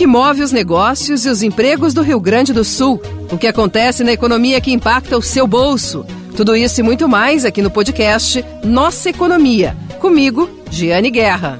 que move os negócios e os empregos do Rio Grande do Sul, o que acontece na economia que impacta o seu bolso. Tudo isso e muito mais aqui no podcast Nossa Economia. Comigo, Giane Guerra.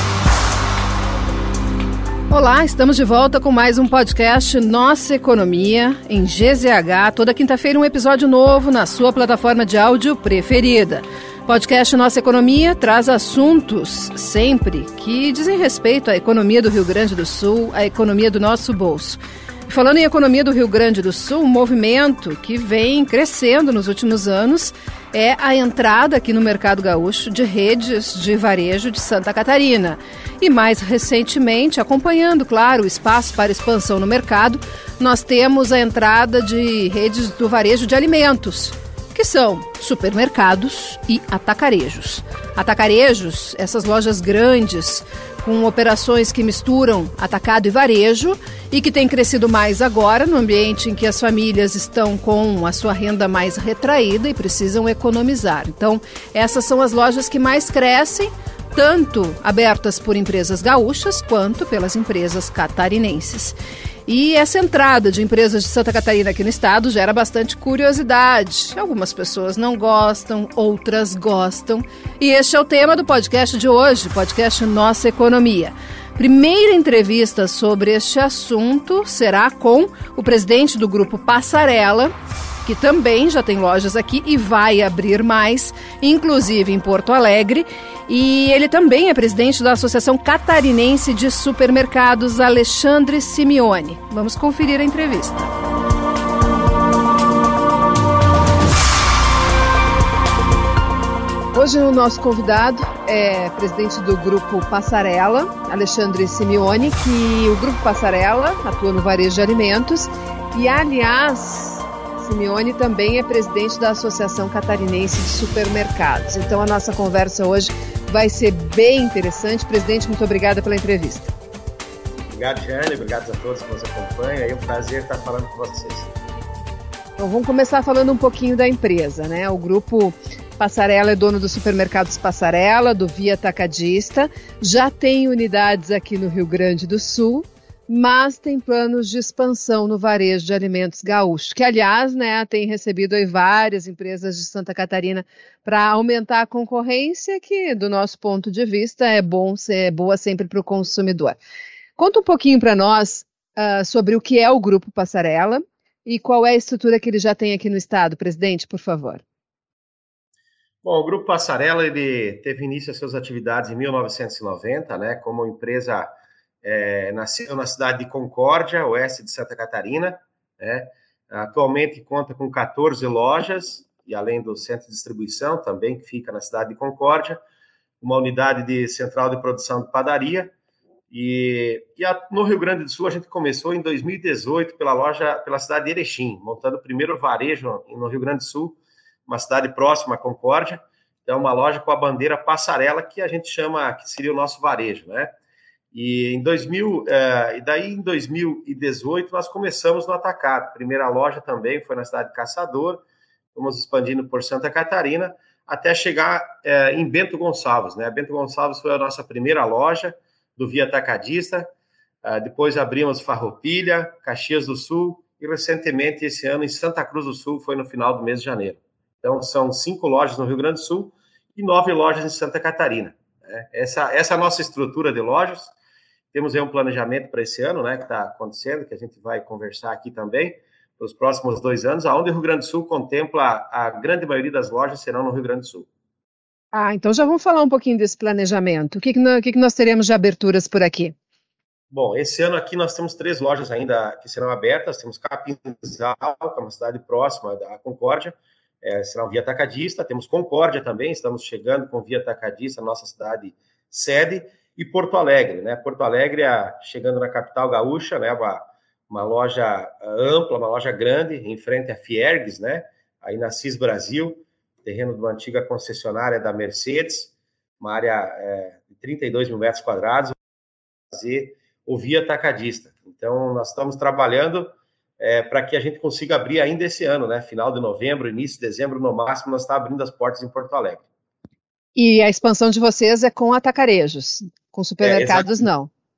Olá, estamos de volta com mais um podcast Nossa Economia, em GZH. Toda quinta-feira um episódio novo na sua plataforma de áudio preferida. Podcast Nossa Economia traz assuntos sempre que dizem respeito à economia do Rio Grande do Sul, à economia do nosso bolso. Falando em economia do Rio Grande do Sul, um movimento que vem crescendo nos últimos anos é a entrada aqui no mercado gaúcho de redes de varejo de Santa Catarina. E mais recentemente, acompanhando, claro, o espaço para expansão no mercado, nós temos a entrada de redes do varejo de alimentos, que são supermercados e atacarejos. Atacarejos, essas lojas grandes, com operações que misturam atacado e varejo e que têm crescido mais agora no ambiente em que as famílias estão com a sua renda mais retraída e precisam economizar. Então, essas são as lojas que mais crescem, tanto abertas por empresas gaúchas quanto pelas empresas catarinenses. E essa entrada de empresas de Santa Catarina aqui no estado gera bastante curiosidade. Algumas pessoas não gostam, outras gostam. E este é o tema do podcast de hoje, podcast Nossa Economia. Primeira entrevista sobre este assunto será com o presidente do Grupo Passarela, que também já tem lojas aqui e vai abrir mais, inclusive em Porto Alegre. E ele também é presidente da Associação Catarinense de Supermercados, Alexandre Simeone. Vamos conferir a entrevista. Hoje o nosso convidado é presidente do Grupo Passarela, Alexandre Simeone, que o Grupo Passarela atua no varejo de alimentos e, aliás, Simeone também é presidente da Associação Catarinense de Supermercados. Então a nossa conversa hoje vai ser bem interessante. Presidente, muito obrigada pela entrevista. Obrigado, Giane. Obrigado a todos que nos acompanham. É um prazer estar falando com vocês. Então vamos começar falando um pouquinho da empresa, né? O Grupo Passarela é dono dos supermercados Passarela, do Via Atacadista. Já tem unidades aqui no Rio Grande do Sul, mas tem planos de expansão no varejo de alimentos gaúcho, que, aliás, né, tem recebido aí várias empresas de Santa Catarina para aumentar a concorrência, que, do nosso ponto de vista, é boa sempre para o consumidor. Conta um pouquinho para nós sobre o que é o Grupo Passarela e qual é a estrutura que ele já tem aqui no estado, presidente, por favor. Bom, o Grupo Passarela ele teve início às suas atividades em 1990, né, como empresa. Nasceu na cidade de Concórdia, oeste de Santa Catarina, né? Atualmente conta com 14 lojas, e além do centro de distribuição também, que fica na cidade de Concórdia, uma unidade de central de produção de padaria, no Rio Grande do Sul a gente começou em 2018 pela cidade de Erechim, montando o primeiro varejo no Rio Grande do Sul, uma cidade próxima a Concórdia, então uma loja com a bandeira Passarela, que a gente chama, que seria o nosso varejo, né? E em 2018 nós começamos no atacado. A primeira loja também foi na cidade de Caçador, fomos expandindo por Santa Catarina, até chegar em Bento Gonçalves, né? Bento Gonçalves foi a nossa primeira loja do Via Atacadista, depois abrimos Farroupilha, Caxias do Sul e recentemente esse ano em Santa Cruz do Sul, foi no final do mês de janeiro. Então são 5 lojas no Rio Grande do Sul e 9 lojas em Santa Catarina. Essa é a nossa estrutura de lojas. Temos aí um planejamento para esse ano, né, que está acontecendo, que a gente vai conversar aqui também, para os próximos 2 anos, onde o Rio Grande do Sul contempla a grande maioria das lojas serão no Rio Grande do Sul. Então já vamos falar um pouquinho desse planejamento. O que nós teremos de aberturas por aqui? Bom, esse ano aqui nós temos 3 lojas ainda que serão abertas. Temos Capinzal, que é uma cidade próxima da Concórdia, será um Via Atacadista. Temos Concórdia também, estamos chegando com Via Atacadista, nossa cidade sede. E Porto Alegre, né? Porto Alegre, chegando na capital gaúcha, né? Uma loja ampla, uma loja grande, em frente à Fiergues, né? Aí na CIS Brasil, terreno de uma antiga concessionária da Mercedes, uma área de 32 mil metros quadrados, fazer o Via Atacadista. Então, nós estamos trabalhando para que a gente consiga abrir ainda esse ano, né? Final de novembro, início de dezembro, no máximo, nós estamos abrindo as portas em Porto Alegre. E a expansão de vocês é com atacarejos, com supermercados não?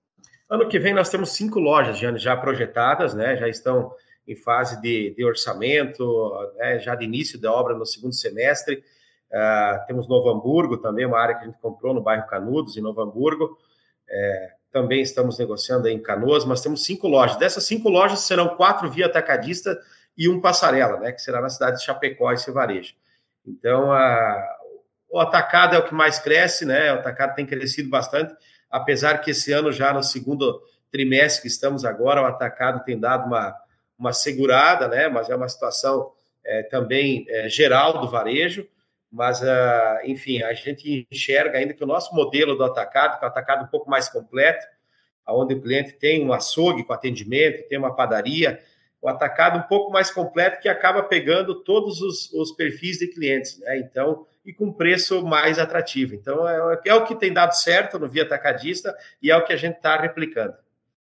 Ano que vem nós temos 5 lojas já projetadas, né? Já estão em fase de orçamento, né? Já de início da obra no segundo semestre. Temos Novo Hamburgo também, uma área que a gente comprou no bairro Canudos, em Novo Hamburgo. Também estamos negociando aí em Canoas, mas temos 5 lojas. Dessas 5 lojas serão 4 via atacadista e um passarela, né? Que será na cidade de Chapecó e Cevarejo. Então, o atacado é o que mais cresce, né? O atacado tem crescido bastante, apesar que esse ano, já no segundo trimestre que estamos agora, o atacado tem dado uma segurada, né? Mas é uma situação também geral do varejo. Mas, enfim, a gente enxerga ainda que o nosso modelo do atacado, que é um atacado um pouco mais completo, onde o cliente tem um açougue com atendimento, tem uma padaria, o atacado um pouco mais completo que acaba pegando todos os perfis de clientes, né? Então, e com preço mais atrativo. Então, é o que tem dado certo no Via Atacadista e é o que a gente está replicando.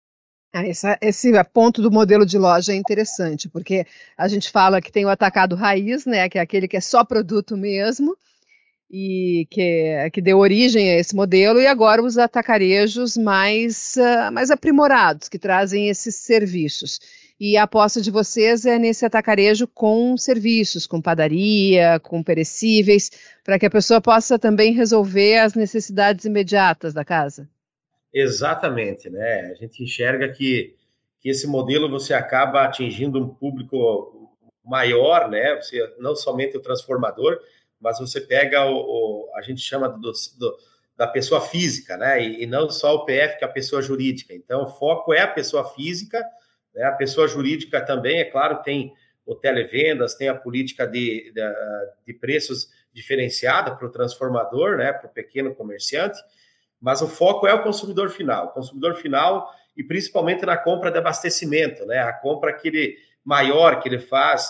Esse ponto do modelo de loja é interessante, porque a gente fala que tem o atacado raiz, né, que é aquele que é só produto mesmo, e que deu origem a esse modelo, e agora os atacarejos mais aprimorados, que trazem esses serviços. E a aposta de vocês é nesse atacarejo com serviços, com padaria, com perecíveis, para que a pessoa possa também resolver as necessidades imediatas da casa. Exatamente, né? A gente enxerga que esse modelo você acaba atingindo um público maior, né? Você, não somente o transformador, mas você pega a gente chama da pessoa física, né? E não só o PF, que é a pessoa jurídica. Então, o foco é a pessoa física, né? A pessoa jurídica também, é claro, tem o televendas, tem a política de preços diferenciada para o transformador, né? Para o pequeno comerciante. Mas o foco é o consumidor final. E principalmente na compra de abastecimento, né? A compra maior que ele faz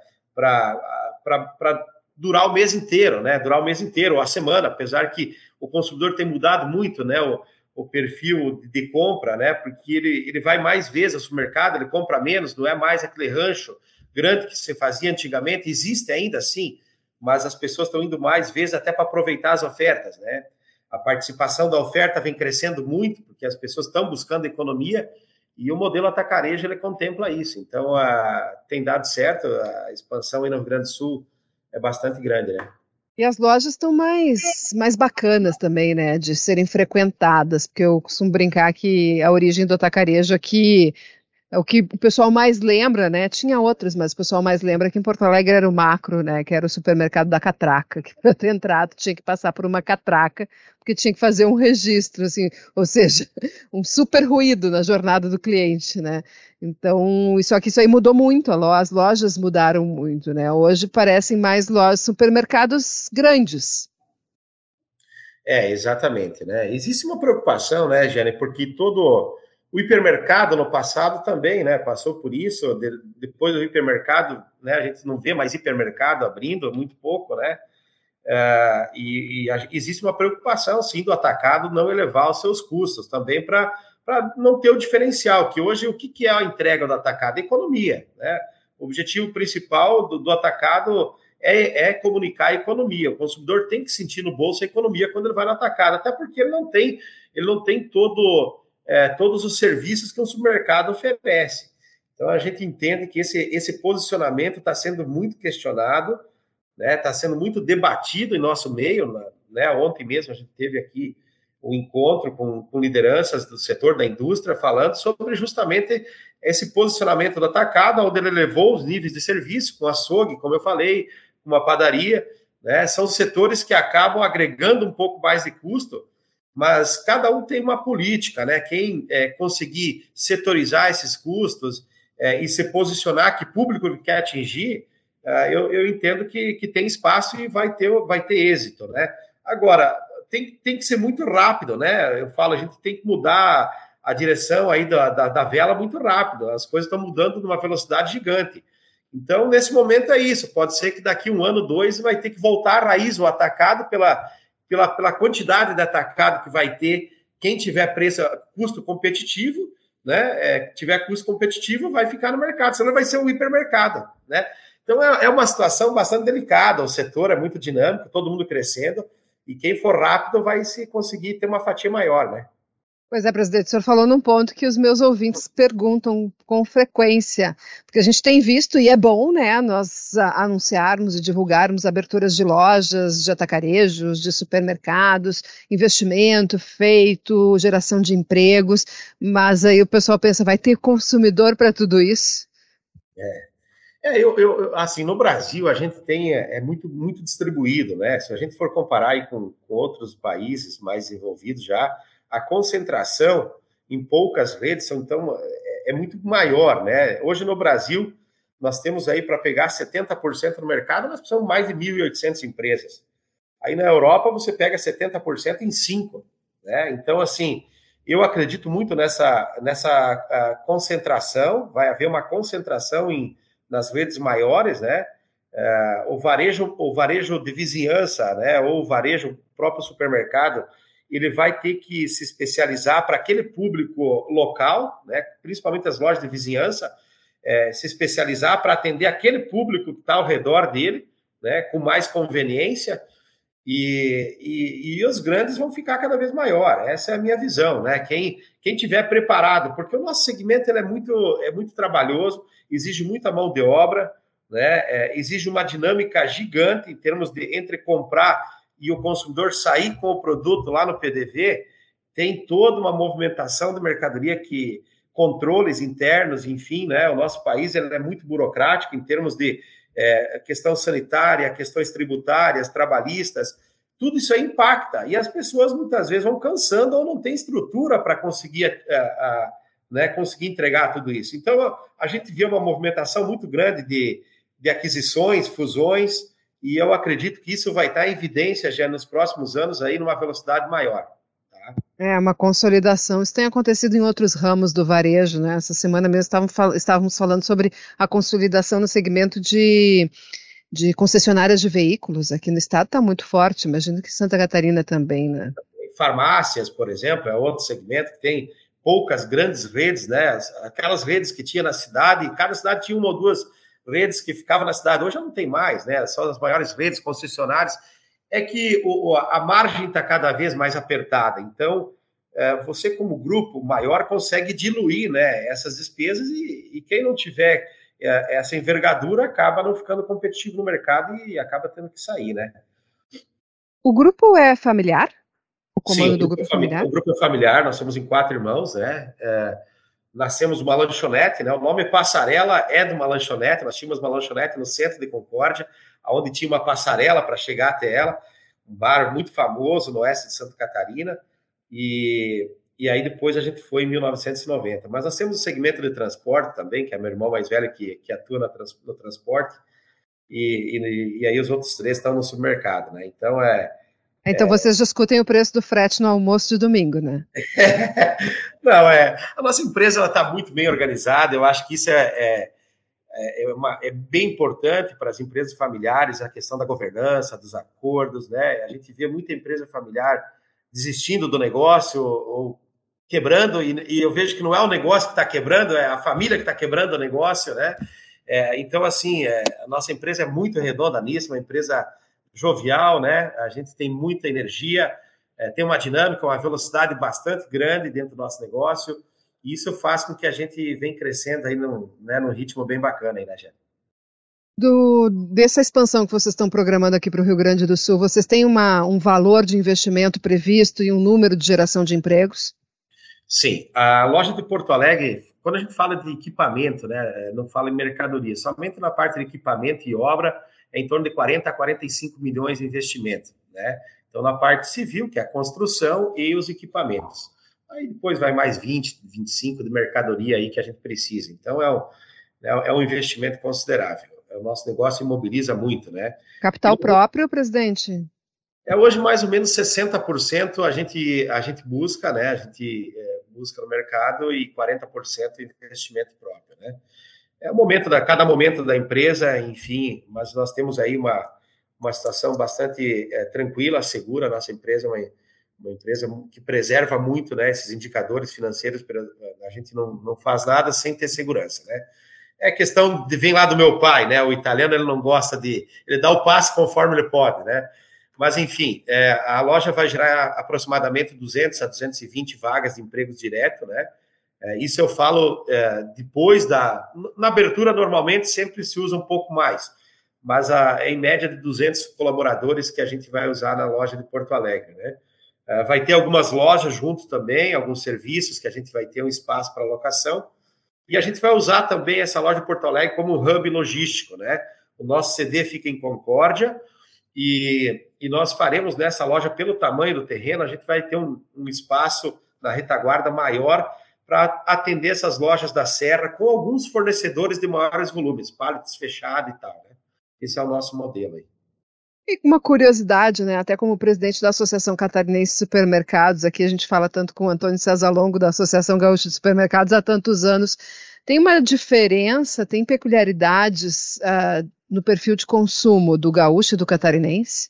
para durar o mês inteiro, né? Durar o mês inteiro, ou a semana, apesar que o consumidor tem mudado muito, né? O perfil de compra, né? Porque ele vai mais vezes ao supermercado, ele compra menos, não é mais aquele rancho grande que se fazia antigamente, existe ainda assim, mas as pessoas estão indo mais vezes até para aproveitar as ofertas, né? A participação da oferta vem crescendo muito, porque as pessoas estão buscando economia, e o modelo atacarejo ele contempla isso. Então, tem dado certo, a expansão aí no Rio Grande do Sul é bastante grande, né? E as lojas estão mais bacanas também, né, de serem frequentadas, porque eu costumo brincar que a origem do atacarejo aqui é o que o pessoal mais lembra, né? Tinha outras, mas o pessoal mais lembra que em Porto Alegre era o Macro, né? Que era o supermercado da catraca, que para ter entrado tinha que passar por uma catraca, porque tinha que fazer um registro, assim, ou seja, um super ruído na jornada do cliente, né? Então, isso aí mudou muito, as lojas mudaram muito, né? Hoje parecem mais lojas, supermercados grandes. Exatamente, né? Existe uma preocupação, né, Jane, porque todo o hipermercado no passado também, né, passou por isso. Depois do hipermercado, né, a gente não vê mais hipermercado abrindo, muito pouco, né? Existe uma preocupação, sim, do atacado não elevar os seus custos, também para não ter o diferencial, que hoje o que é a entrega do atacado? Economia, né? O objetivo principal do atacado é comunicar a economia. O consumidor tem que sentir no bolso a economia quando ele vai no atacado, até porque ele não tem todos os serviços que um supermercado oferece. Então, a gente entende que esse posicionamento está sendo muito questionado, né? Está sendo muito debatido em nosso meio, né? Ontem mesmo a gente teve aqui um encontro com lideranças do setor da indústria falando sobre justamente esse posicionamento do atacado, onde ele elevou os níveis de serviço, com açougue, como eu falei, com uma padaria, né? São setores que acabam agregando um pouco mais de custo, mas cada um tem uma política, né? Quem conseguir setorizar esses custos e se posicionar, que público ele quer atingir, eu entendo que tem espaço e vai ter êxito, né? Agora, tem que ser muito rápido, né? Eu falo, a gente tem que mudar a direção aí da vela muito rápido, as coisas estão mudando numa velocidade gigante. Então, nesse momento é isso, pode ser que daqui 1 ano, 2, vai ter que voltar à raiz o atacado pela quantidade de atacado que vai ter. Quem tiver custo competitivo, né? Tiver custo competitivo, vai ficar no mercado, senão vai ser um hipermercado, né? Então, é uma situação bastante delicada, o setor é muito dinâmico, todo mundo crescendo, e quem for rápido vai se conseguir ter uma fatia maior, né? Pois é, presidente, o senhor falou num ponto que os meus ouvintes perguntam com frequência, porque a gente tem visto, e é bom, né, nós anunciarmos e divulgarmos aberturas de lojas, de atacarejos, de supermercados, investimento feito, geração de empregos, mas aí o pessoal pensa, vai ter consumidor para tudo isso? Assim, no Brasil a gente tem, muito, muito distribuído, né? Se a gente for comparar aí com outros países mais desenvolvidos já, a concentração em poucas redes então, é muito maior, né? Hoje no Brasil, nós temos aí para pegar 70% no mercado, nós precisamos mais de 1.800 empresas. Aí na Europa você pega 70% em 5, né? Então, assim, eu acredito muito nessa concentração, vai haver uma concentração nas redes maiores, né? O varejo de vizinhança, né? Ou o varejo, o próprio supermercado, ele vai ter que se especializar para aquele público local, né? Principalmente as lojas de vizinhança, se especializar para atender aquele público que está ao redor dele, né? Com mais conveniência. E os grandes vão ficar cada vez maior. Essa é a minha visão, né? Quem tiver preparado, porque o nosso segmento ele é muito trabalhoso, exige muita mão de obra, né? Exige uma dinâmica gigante em termos de entre comprar e o consumidor sair com o produto lá no PDV, tem toda uma movimentação de mercadoria que controles internos, enfim, né? O nosso país ele é muito burocrático em termos de questão sanitária, questões tributárias, trabalhistas, tudo isso aí impacta. E as pessoas muitas vezes vão cansando ou não tem estrutura para conseguir, né, conseguir entregar tudo isso. Então, a gente vê uma movimentação muito grande de aquisições, fusões, e eu acredito que isso vai estar em evidência já nos próximos anos aí numa velocidade maior. É uma consolidação. Isso tem acontecido em outros ramos do varejo, né? Essa semana mesmo estávamos falando sobre a consolidação no segmento de concessionárias de veículos. Aqui no estado está muito forte, imagino que Santa Catarina também, né? Farmácias, por exemplo, é outro segmento que tem poucas grandes redes, né? Aquelas redes que tinha na cidade, cada cidade tinha uma ou duas redes que ficavam na cidade. Hoje já não tem mais, né? Só as maiores redes concessionárias. É que a margem está cada vez mais apertada. Então, você como grupo maior consegue diluir, né, essas despesas e quem não tiver essa envergadura acaba não ficando competitivo no mercado e acaba tendo que sair, né? O grupo é familiar? O comando Sim, do grupo é familiar? O grupo é familiar, nós somos em 4 irmãos, né? Nascemos uma lanchonete, né? O nome Passarela é de uma lanchonete, nós tínhamos uma lanchonete no centro de Concórdia, onde tinha uma passarela para chegar até ela, um bar muito famoso no oeste de Santa Catarina, e aí depois a gente foi em 1990. Mas nós temos o segmento de transporte também, que é meu irmão mais velho que atua no transporte, e aí os outros 3 estão no supermercado, né? Então Então vocês discutem o preço do frete no almoço de domingo, né? Não, a nossa empresa está muito bem organizada, eu acho que isso é bem importante para as empresas familiares, a questão da governança, dos acordos, né? A gente vê muita empresa familiar desistindo do negócio ou quebrando, e eu vejo que não é o negócio que está quebrando, é a família que está quebrando o negócio, né? Então, assim, a nossa empresa é muito redonda nisso, uma empresa jovial, né? A gente tem muita energia, tem uma dinâmica, uma velocidade bastante grande dentro do nosso negócio, e isso faz com que a gente venha crescendo aí num ritmo bem bacana aí, né, gente? Dessa expansão que vocês estão programando aqui para o Rio Grande do Sul, vocês têm um valor de investimento previsto e um número de geração de empregos? Sim, a loja de Porto Alegre, quando a gente fala de equipamento, né, não fala em mercadoria, somente na parte de equipamento e obra é em torno de 40 a 45 milhões de investimento, né? Então, na parte civil, que é a construção e os equipamentos. Aí depois vai mais 20, 25 de mercadoria aí que a gente precisa. Então, é um investimento considerável. O nosso negócio imobiliza muito, né? Capital próprio, presidente? Hoje mais ou menos 60% a gente busca, né? A gente busca no mercado e 40% investimento próprio, né? Cada momento da empresa, enfim, mas nós temos aí uma situação bastante tranquila, segura. A nossa empresa é uma empresa que preserva muito, né, esses indicadores financeiros. A gente não faz nada sem ter segurança, né? É questão vem lá do meu pai, né? O italiano ele não gosta ele dá o passo conforme ele pode, né? Mas, enfim, a loja vai gerar aproximadamente 200 a 220 vagas de empregos direto, né? Isso eu falo depois na abertura, normalmente, sempre se usa um pouco mais, mas em média de 200 colaboradores que a gente vai usar na loja de Porto Alegre, né? Vai ter algumas lojas junto também, alguns serviços que a gente vai ter um espaço para locação, e a gente vai usar também essa loja de Porto Alegre como hub logístico, né? O nosso CD fica em Concórdia, e nós faremos nessa loja, pelo tamanho do terreno, a gente vai ter um espaço na retaguarda maior para atender essas lojas da Serra com alguns fornecedores de maiores volumes, pallets fechado e tal, né? Esse é o nosso modelo aí. E uma curiosidade, né? Até como presidente da Associação Catarinense de Supermercados, aqui a gente fala tanto com o Antônio César Longo, da Associação Gaúcha de Supermercados, há tantos anos. Tem uma diferença, tem peculiaridades no perfil de consumo do gaúcho e do catarinense?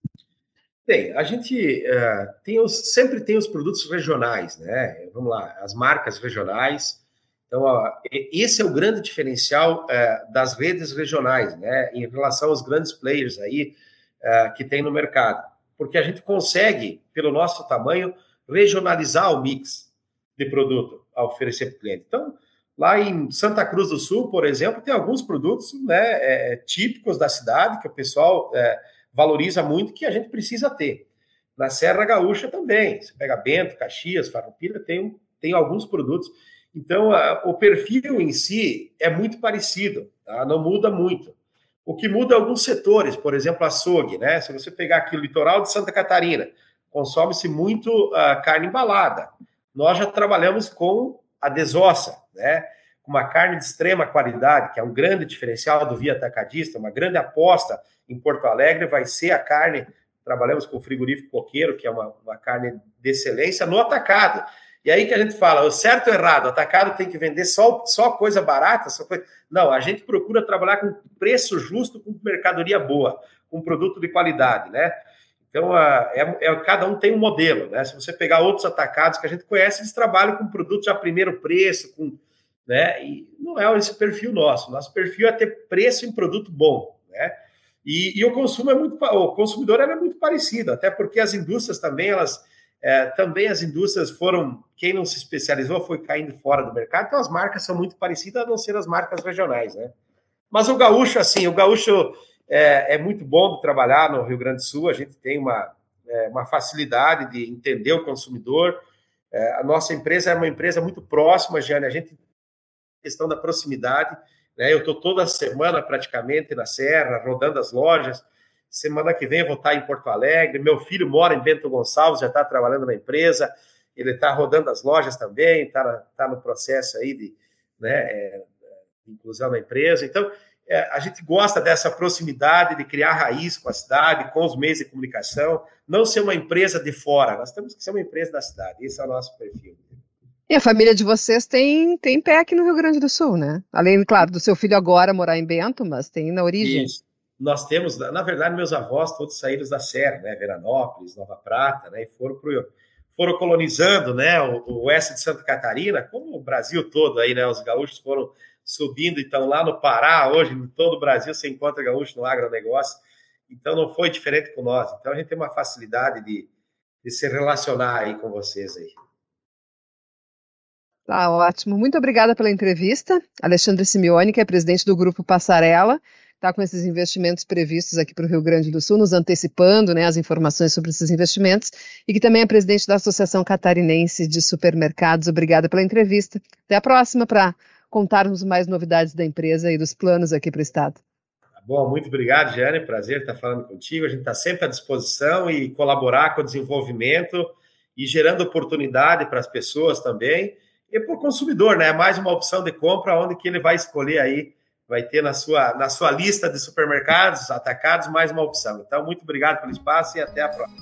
Tem, a gente sempre tem os produtos regionais, né? Vamos lá, as marcas regionais. Então, esse é o grande diferencial das redes regionais, né? Em relação aos grandes players aí que tem no mercado. Porque a gente consegue, pelo nosso tamanho, regionalizar o mix de produto a oferecer para o cliente. Então, lá em Santa Cruz do Sul, por exemplo, tem alguns produtos, né, típicos da cidade que o pessoal valoriza muito, que a gente precisa ter. Na Serra Gaúcha também. Você pega Bento, Caxias, Farroupilha, tem alguns produtos. Então, o perfil em si é muito parecido, tá? Não muda muito. O que muda é alguns setores, por exemplo, açougue, né? Se você pegar aqui o litoral de Santa Catarina, consome-se muito carne embalada. Nós já trabalhamos com a desossa, né? Uma carne de extrema qualidade, que é um grande diferencial do Via Atacadista, uma grande aposta em Porto Alegre vai ser a carne, trabalhamos com o frigorífico Coqueiro, que é uma carne de excelência, no atacado. E aí que a gente fala, o certo ou errado, o atacado tem que vender só coisa barata? Não, a gente procura trabalhar com preço justo, com mercadoria boa, com produto de qualidade, né? Então, cada um tem um modelo, né? Se você pegar outros atacados que a gente conhece, eles trabalham com produtos a primeiro preço, né? E não é esse perfil nosso. Nosso perfil é ter preço em produto bom, né? E o consumidor é muito parecido, até porque as indústrias também, as indústrias foram, quem não se especializou foi caindo fora do mercado, então as marcas são muito parecidas, a não ser as marcas regionais, né? Mas o gaúcho é muito bom de trabalhar no Rio Grande do Sul, a gente tem uma facilidade de entender o consumidor, a nossa empresa é uma empresa muito próxima, Jane, a gente, questão da proximidade, né? Eu estou toda semana praticamente na Serra, rodando as lojas. Semana que vem eu vou estar em Porto Alegre. Meu filho mora em Bento Gonçalves, já está trabalhando na empresa. Ele está rodando as lojas também, está no processo aí de inclusão na empresa. Então, a gente gosta dessa proximidade, de criar raiz com a cidade, com os meios de comunicação, não ser uma empresa de fora. Nós temos que ser uma empresa da cidade. Esse é o nosso perfil. E a família de vocês tem pé aqui no Rio Grande do Sul, né? Além, claro, do seu filho agora morar em Bento, mas tem na origem. Isso. Nós temos, na verdade, meus avós todos saíram da Serra, né? Veranópolis, Nova Prata, né? E foram colonizando, né? O oeste de Santa Catarina, como o Brasil todo aí, né? Os gaúchos foram subindo, então lá no Pará, hoje, em todo o Brasil, você encontra gaúcho no agronegócio. Então não foi diferente com nós. Então a gente tem uma facilidade de se relacionar aí com vocês aí. Tá ótimo. Muito obrigada pela entrevista. Alexandre Simeoni, que é presidente do Grupo Passarela, está com esses investimentos previstos aqui para o Rio Grande do Sul, nos antecipando, né, as informações sobre esses investimentos, e que também é presidente da Associação Catarinense de Supermercados. Obrigada pela entrevista. Até a próxima para contarmos mais novidades da empresa e dos planos aqui para o Estado. Bom, muito obrigado, Jane. Prazer estar falando contigo. A gente está sempre à disposição e colaborar com o desenvolvimento e gerando oportunidade para as pessoas também. E para o consumidor, né? Mais uma opção de compra onde que ele vai escolher aí, vai ter na sua lista de supermercados, atacados, mais uma opção. Então, muito obrigado pelo espaço e até a próxima.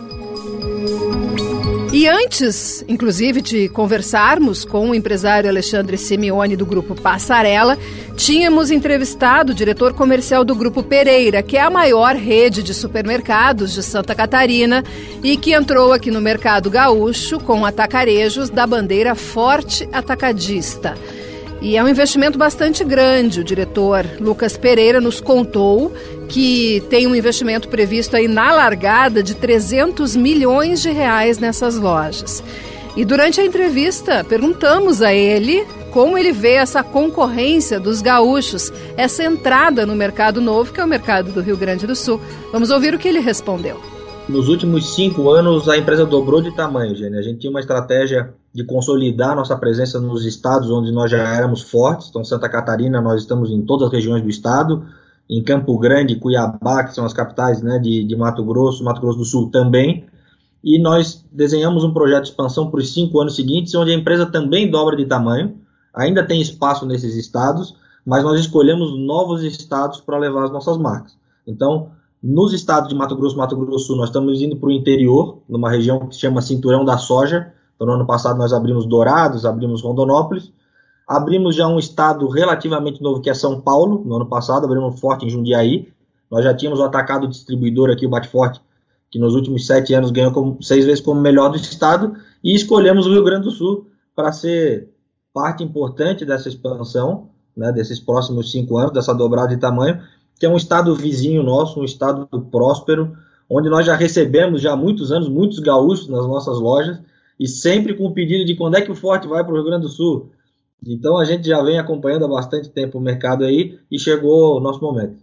E antes, inclusive, de conversarmos com o empresário Alexandre Simeoni do Grupo Passarela, tínhamos entrevistado o diretor comercial do Grupo Pereira, que é a maior rede de supermercados de Santa Catarina e que entrou aqui no mercado gaúcho com atacarejos da bandeira Forte Atacadista. E é um investimento bastante grande. O diretor Lucas Pereira nos contou que tem um investimento previsto aí na largada de 300 milhões de reais nessas lojas. E durante a entrevista, perguntamos a ele como ele vê essa concorrência dos gaúchos, essa entrada no mercado novo, que é o mercado do Rio Grande do Sul. Vamos ouvir o que ele respondeu. Nos últimos 5 anos, a empresa dobrou de tamanho, Gênia. A gente tinha uma estratégia de consolidar nossa presença nos estados onde nós já éramos fortes. Então, Santa Catarina, nós estamos em todas as regiões do estado. Em Campo Grande, Cuiabá, que são as capitais, né, de Mato Grosso do Sul também. E nós desenhamos um projeto de expansão para os 5 anos seguintes, onde a empresa também dobra de tamanho. Ainda tem espaço nesses estados, mas nós escolhemos novos estados para levar as nossas marcas. Então, nos estados de Mato Grosso do Sul, nós estamos indo para o interior, numa região que se chama Cinturão da Soja. Então, no ano passado, nós abrimos Dourados, abrimos Rondonópolis. Abrimos já um estado relativamente novo, que é São Paulo. No ano passado, abrimos Forte em Jundiaí. Nós já tínhamos o atacado distribuidor aqui, o Bateforte, que nos últimos 7 anos ganhou 6 vezes como melhor do estado. E escolhemos o Rio Grande do Sul para ser parte importante dessa expansão, né, desses próximos 5 anos, dessa dobrada de tamanho, que é um estado vizinho nosso, um estado próspero, onde nós já recebemos já há muitos anos, muitos gaúchos nas nossas lojas, e sempre com o pedido de quando é que o Forte vai para o Rio Grande do Sul. Então a gente já vem acompanhando há bastante tempo o mercado aí, e chegou o nosso momento.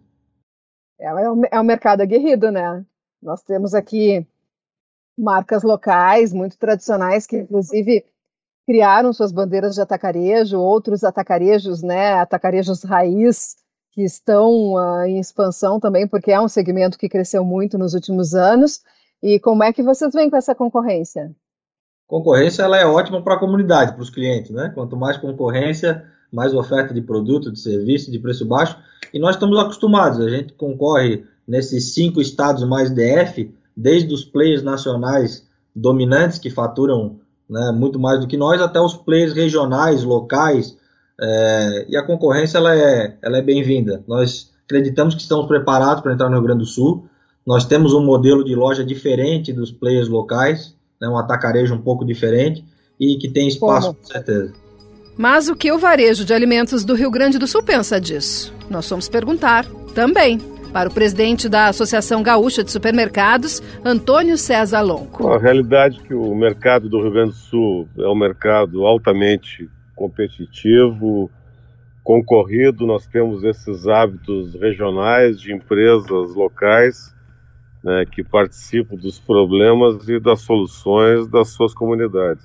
É um mercado aguerrido, né? Nós temos aqui marcas locais, muito tradicionais, que inclusive criaram suas bandeiras de atacarejo, outros atacarejos, né, atacarejos raiz, que estão em expansão também, porque é um segmento que cresceu muito nos últimos anos. E como é que vocês veem com essa concorrência? Concorrência, ela é ótima para a comunidade, para os clientes, né? Quanto mais concorrência, mais oferta de produto, de serviço, de preço baixo. E nós estamos acostumados, a gente concorre nesses 5 estados mais DF, desde os players nacionais dominantes, que faturam, né, muito mais do que nós, até os players regionais, locais, e a concorrência ela é bem-vinda. Nós acreditamos que estamos preparados para entrar no Rio Grande do Sul. Nós temos um modelo de loja diferente dos players locais, né, um atacarejo um pouco diferente e que tem espaço, com certeza. Mas o que o varejo de alimentos do Rio Grande do Sul pensa disso? Nós fomos perguntar também para o presidente da Associação Gaúcha de Supermercados, Antônio César Lonco. A realidade é que o mercado do Rio Grande do Sul é um mercado altamente competitivo, concorrido. Nós temos esses hábitos regionais de empresas locais, né, que participam dos problemas e das soluções das suas comunidades.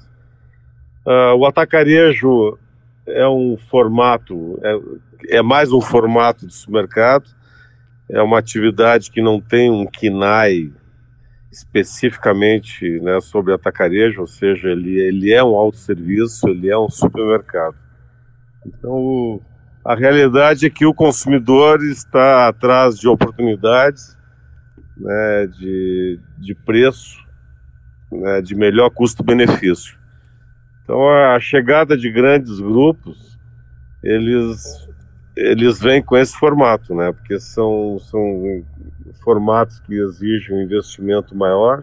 O atacarejo é um formato, é mais um formato de supermercado, é uma atividade que não tem um KNAI especificamente, né, sobre atacarejo, ou seja, ele é um autosserviço, ele é um supermercado. Então, a realidade é que o consumidor está atrás de oportunidades, né, de preço, né, de melhor custo-benefício. Então, a chegada de grandes grupos, eles vêm com esse formato, né, porque são formatos que exigem um investimento maior.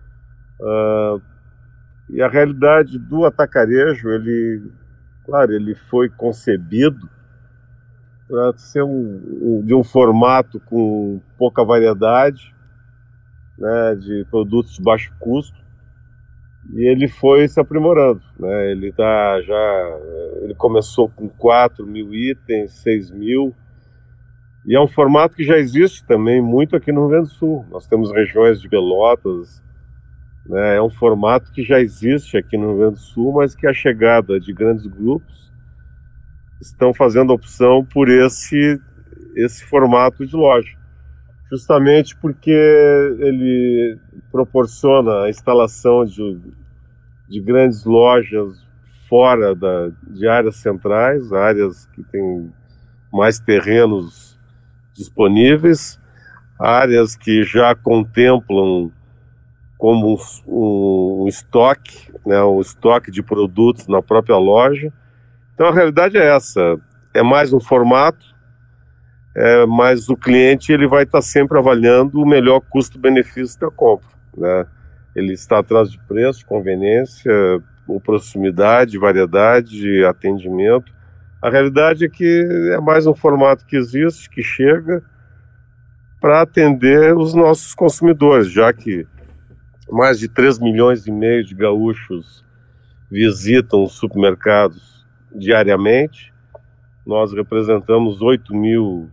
E a realidade do atacarejo, ele foi concebido para ser de um formato com pouca variedade, né, de produtos de baixo custo, e ele foi se aprimorando, né? Ele começou com 4.000 itens, 6.000, e é um formato que já existe também muito aqui no Rio Grande do Sul. Nós temos regiões de Pelotas, né? É um formato que já existe aqui no Rio Grande do Sul, mas que a chegada de grandes grupos estão fazendo opção por esse formato de loja, justamente porque ele proporciona a instalação de grandes lojas fora de áreas centrais, áreas que têm mais terrenos disponíveis, áreas que já contemplam como um estoque, né, um estoque de produtos na própria loja. Então a realidade é essa, é mais um formato, mas o cliente ele vai estar sempre avaliando o melhor custo-benefício da compra, né? Ele está atrás de preço, conveniência, proximidade, variedade, atendimento. A realidade é que é mais um formato que existe, que chega para atender os nossos consumidores, já que mais de 3,5 milhões de gaúchos visitam os supermercados diariamente. Nós representamos 8%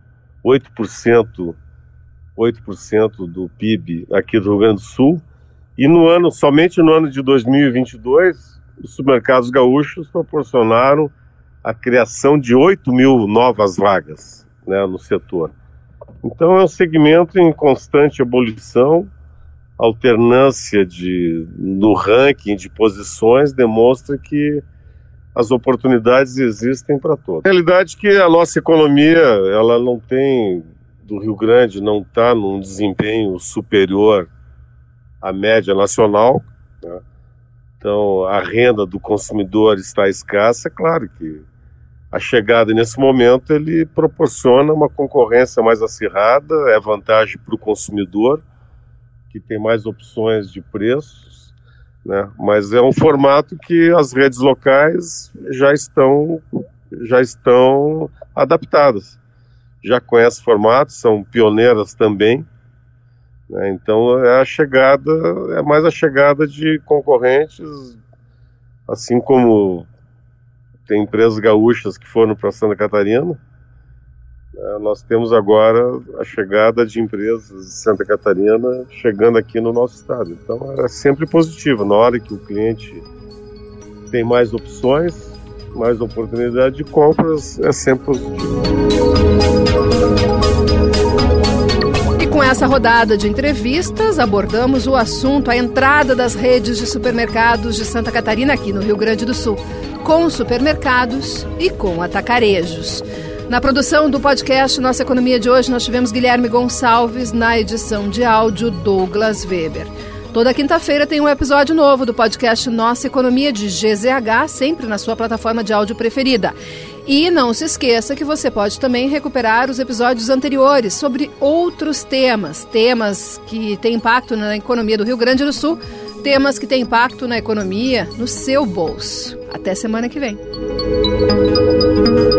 do PIB aqui do Rio Grande do Sul. E somente no ano de 2022, os supermercados gaúchos proporcionaram a criação de 8 mil novas vagas, né, no setor. Então é um segmento em constante ebulição. A alternância no ranking de posições demonstra que as oportunidades existem para todos. A realidade é que a nossa economia, ela não tem, do Rio Grande, não está num desempenho superior à média nacional, né? Então a renda do consumidor está escassa. É claro que a chegada nesse momento ele proporciona uma concorrência mais acirrada, é vantagem para o consumidor, que tem mais opções de preços, né? Mas é um formato que as redes locais já estão adaptadas, já conhecem o formato, são pioneiras também, né? Então é mais a chegada de concorrentes, assim como tem empresas gaúchas que foram para Santa Catarina. Nós temos agora a chegada de empresas de Santa Catarina chegando aqui no nosso estado. Então é sempre positivo. Na hora que o cliente tem mais opções, mais oportunidade de compras, é sempre positivo. E com essa rodada de entrevistas, abordamos o assunto, a entrada das redes de supermercados de Santa Catarina aqui no Rio Grande do Sul, com supermercados e com atacarejos. Na produção do podcast Nossa Economia de hoje, nós tivemos Guilherme Gonçalves, na edição de áudio Douglas Weber. Toda quinta-feira tem um episódio novo do podcast Nossa Economia de GZH, sempre na sua plataforma de áudio preferida. E não se esqueça que você pode também recuperar os episódios anteriores sobre outros temas que têm impacto na economia do Rio Grande do Sul, temas que têm impacto na economia, no seu bolso. Até semana que vem.